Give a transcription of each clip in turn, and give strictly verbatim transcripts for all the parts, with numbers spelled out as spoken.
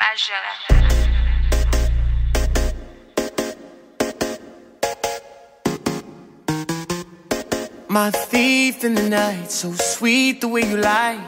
Angela. My thief in the night, so sweet the way you lie.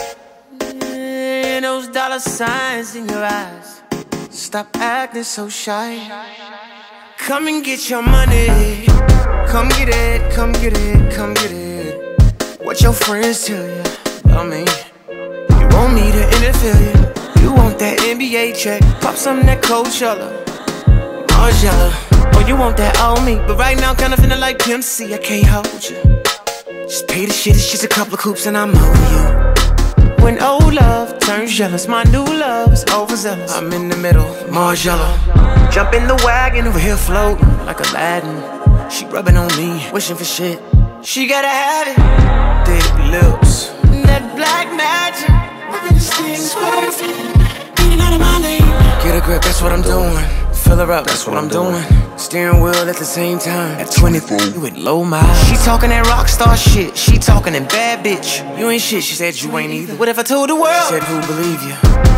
And those dollar signs in your eyes, stop acting so shy. Come and get your money, come get it, come get it, come get it. What your friends tell you about me, you want me to interfere you. You want that N B A check, pop some of that Coachella, Margiela. Oh, you want that on me, but right now kinda feeling like Pimp C, I can't hold you. Just pay the shit, it's just a couple of coops and I'm over you. When old love turns jealous, my new love is overzealous. I'm in the middle, Margiela. Jump in the wagon, over here floating like Aladdin. She rubbing on me, wishing for shit, she gotta have it. Thick lips, that black magic, making this thing swerving, getting out of my lane. Get a grip, that's what I'm doing. Fill her up, that's what I'm doing. Steering wheel at the same time. At twenty-four, you with low miles. She talking that rock star shit, she talking that bad bitch. You ain't shit, she said you ain't either. What if I told the world? She said who believe you?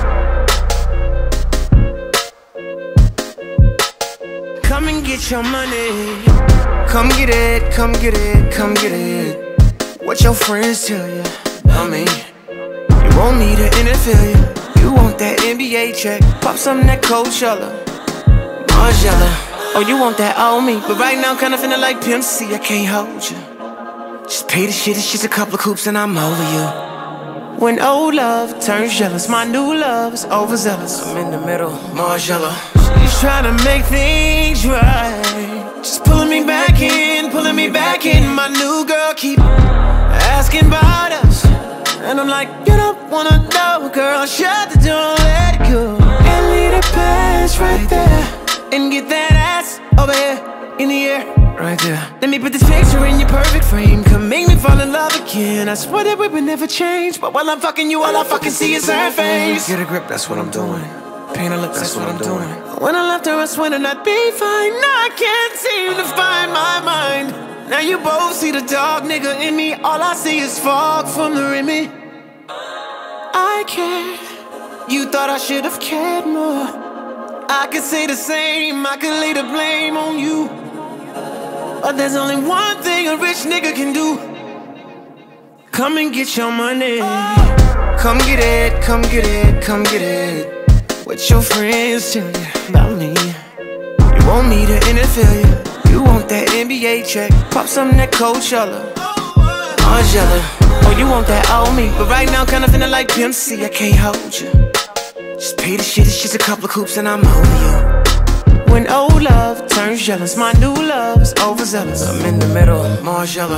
Come and get your money, come get it, come get it, come get it. What your friends tell you about me, you want me to interfere you. You want that N B A check, pop some of that Coachella, Margiela. Oh, you want that on me, but right now kinda feeling like Pimp C, I can't hold you. Just pay the shit, it's just a couple of coops and I'm over you. When old love turns jealous, my new love is overzealous. I'm in the middle, Margiela. She's trying to make things right, just pulling me back in, pulling me back in. My new girl keep asking about us, and I'm like, you don't wanna know, girl, shut the door, let it go. And leave the past right there, and get that ass over here, in the air, right there. Let me put this picture in your perfect frame, come make me fall in love again. I swear that we would never change, but while I'm fucking you, all I fucking see is her face. Get a grip, that's what I'm doing. Paint her lips, that's what I'm doing. When I left her, I swear that I'd be fine. Now I can't seem to find my mind. Now you both see the dog nigga in me, all I see is fog from the Remy. I care, you thought I should've cared more. I could say the same, I could lay the blame on you, but there's only one thing a rich nigga can do. Come and get your money, come get it, come get it, come get it. What your friends tell you about me, you want me to interfere you. You want that N B A check, pop some of that Coachella, Margiela. Oh, you want that on me, but right now kinda feeling like Pimp C, I can't hold you. Just pay the shit, it's just a couple of coops and I'm over you. When old love turns jealous, my new love is overzealous. I'm in the middle, Margiela.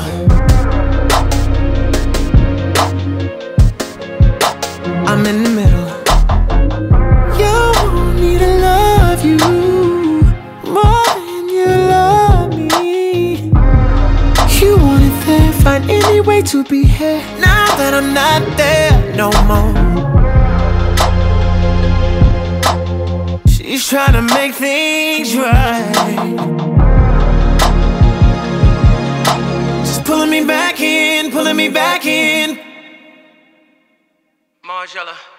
I'm in the middle. You want me to love you more than you love me. You want it there, find any way to be here. Now that I'm not there no more, she's trying to make things right, just pulling me back in, pulling me back in, Margiela.